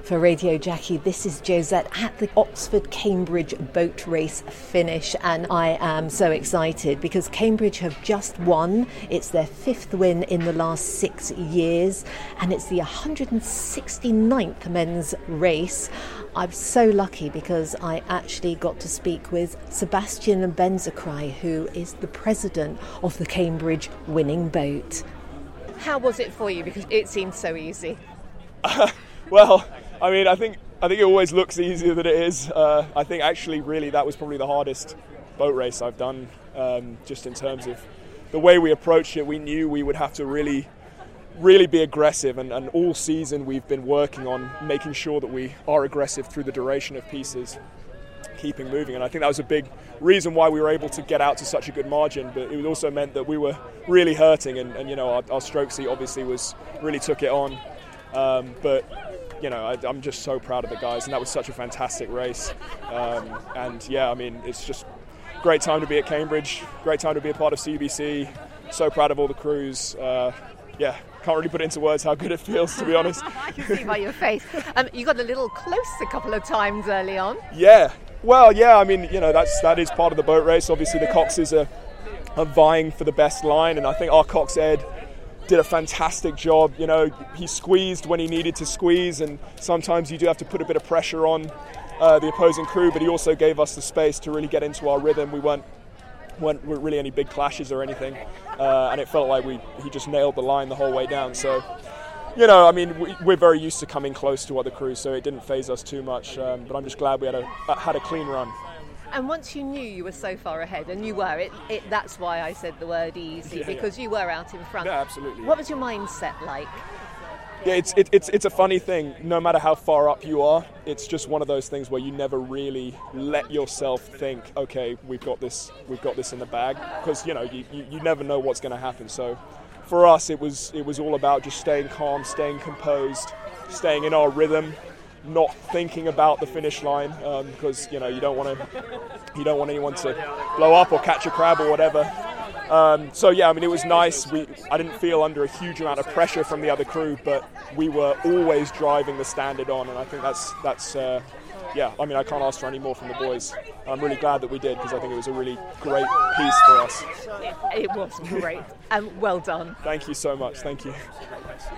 For Radio Jackie, this is Josette at the Oxford-Cambridge boat race finish, and I am so excited because Cambridge have just won. It's their 5th win in the last 6 years, and it's the 169th men's race. I'm so lucky because I actually got to speak with Sebastian Benzacry, who is the president of the Cambridge winning boat. How was it for you? Because it seemed so easy. Well, I mean, I think it always looks easier than it is. I think actually, really, that was probably the hardest boat race I've done. Just in terms of the way we approached it, we knew we would have to really be aggressive, and all season we've been working on making sure that we are aggressive through the duration of pieces, keeping moving. And I think that was a big reason why we were able to get out to such a good margin. But it also meant that we were really hurting, and you know, our stroke seat obviously really took it on. But you know, I'm just so proud of the guys, and that was such a fantastic race. And yeah, I mean, it's just a great time to be at Cambridge, great time to be a part of CBC. So proud of all the crews. Yeah, can't really put it into words how good it feels, to be honest. I can see by your face. You got a little close a couple of times early on. Yeah, well, yeah, I mean, you know, that is part of the boat race. Obviously, the Coxes are vying for the best line, and I think our Cox Ed did a fantastic job. You know, he squeezed when he needed to squeeze, and sometimes you do have to put a bit of pressure on the opposing crew, but he also gave us the space to really get into our rhythm. We weren't really any big clashes or anything, and it felt like he just nailed the line the whole way down. So, you know, I mean, we're very used to coming close to other crews, so it didn't faze us too much, but I'm just glad we had a clean run. And once you knew you were so far ahead, and you were, that's why I said the word easy, because you were out in front. Yeah, absolutely. What was your mindset like? Yeah, it's a funny thing. No matter how far up you are, it's just one of those things where you never really let yourself think, okay, we've got this in the bag, because you know you never know what's going to happen. So for us, it was all about just staying calm, staying composed, staying in our rhythm, not thinking about the finish line, because you know you don't want anyone to blow up or catch a crab or whatever. So yeah, I mean, it was nice. I didn't feel under a huge amount of pressure from the other crew, but we were always driving the standard on, and I think that's yeah. I mean, I can't ask for any more from the boys. I'm really glad that we did, because I think it was a really great piece for us. It was great, and well done. Thank you so much. Thank you.